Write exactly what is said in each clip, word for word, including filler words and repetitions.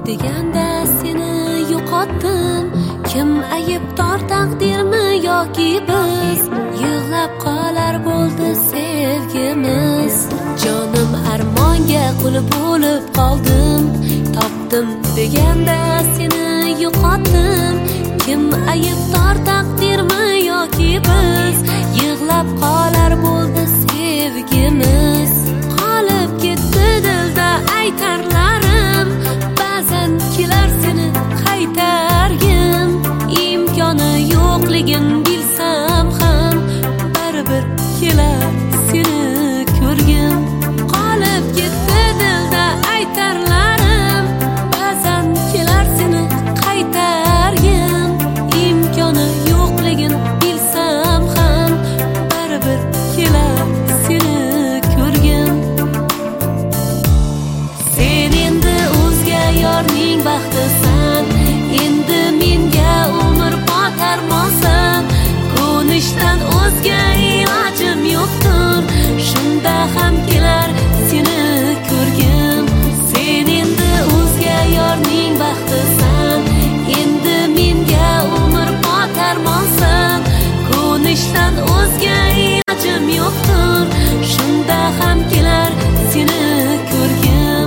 deganda seni yo'qotdim. Kim aybdor, taqdirmi yoki biz? Yig'lab qolar bo'ldi sevgimiz. Jonim armonga qul bo'lib qoldim. Topdim deganda seni yo'qotdim. Kim aybdor, taqdirmi yoki biz? Yig'lab qolar bo'ldi sevgimiz. Qolib ketdi dilda aytarlarim. Ba'zan kelar seni qaytargim. Imkoni yo'qligin bilsam ham baribir kelar seni ko'rgim. Qolib ketdi dilda aytarlarim. Ba'zan kelar seni qaytargim. Imkoni yo'qligin bilsam ham baribir kelar seni ko'rgim. Sen endi o'zga yorning baxtisan. Endi menga umr botarmosan. Ko'nishdan o'zga ilojim yo'qdir. Shunda ham kelar seni ko'rgim. Sen endi o'zga yorning baxtisan. Endi menga umr botarmosan. Ko'nishdan o'zga ilojim yo'qdir. Shunda ham kelar seni ko'rgim.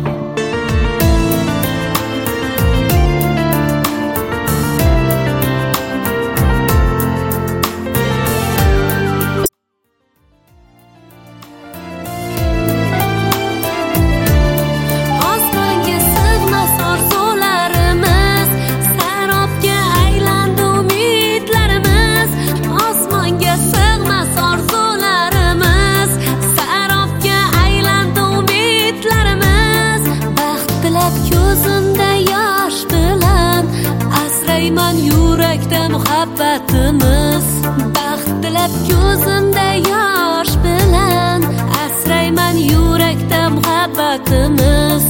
Osmonga sig'mas orzularimiz, sarobga aylandi umidlarimiz. Osmonga sig'mas orzularimiz, sarobga aylandi umidlarimiz. Baxt tilab ko'zimda yosh bilan asrayman yurakda muhabbatimiz. Baxt tilab ko'zimda yosh bilan asrayman yurakda muhabbatimiz.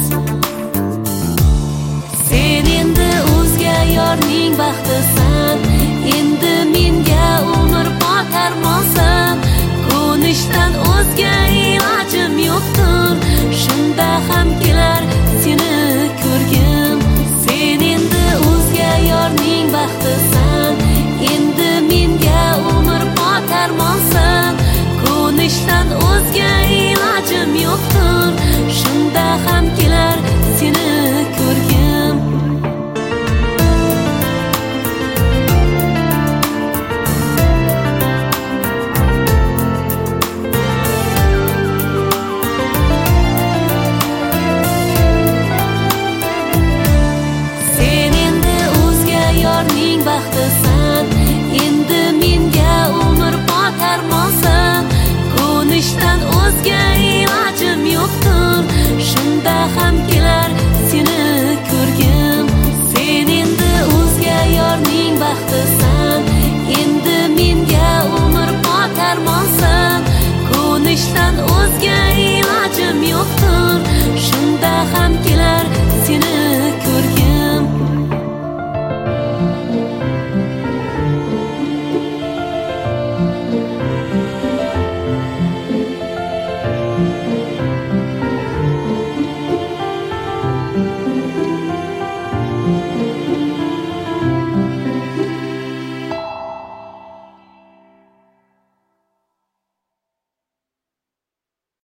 Sen endi o'zga yorning baxtisan. Endi menga umr botarmosan. Ko'nishdan o'zga ilojim yo'qdir. Shunda ham kelar seni ko'rgim. Sen endi o'zga yorning baxtisan. Endi menga umr botarmosan. Ko'nishdan o'zga ilojim yo'qdir. Shunda ham kelar